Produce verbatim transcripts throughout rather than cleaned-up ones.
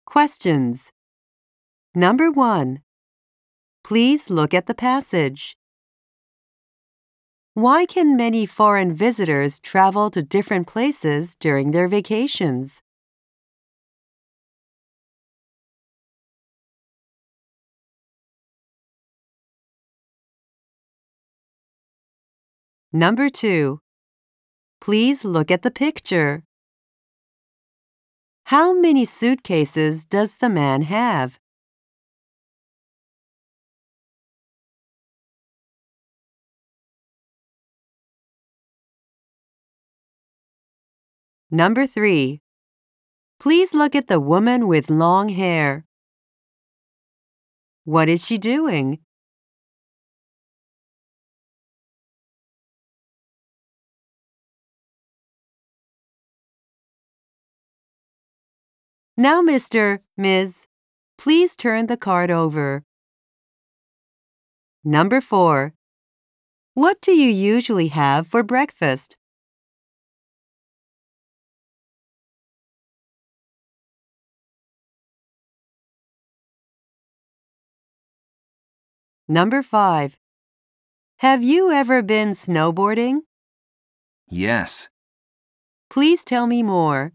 Questions. Number one. Please look at the passage. Why can many foreign visitors travel to different places during their vacations? Number two. Please look at the picture. How many suitcases does the man have? Number three. Please look at the woman with long hair. What is she doing? Now, Mister Miz Please turn the card over. Number four. What do you usually have for breakfast? Number five. Have you ever been snowboarding? Yes. Please tell me more.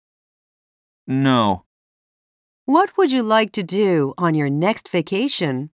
No. What would you like to do on your next vacation?